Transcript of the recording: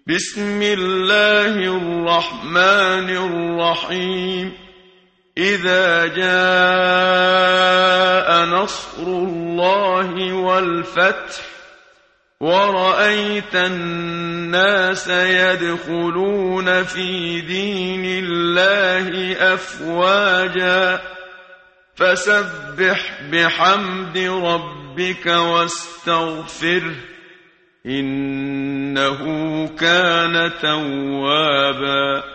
بسم الله الرحمن الرحيم. إذا جاء نصر الله والفتح ورأيت الناس يدخلون في دين الله أفواجا فسبح بحمد ربك واستغفره إنه كان توابا.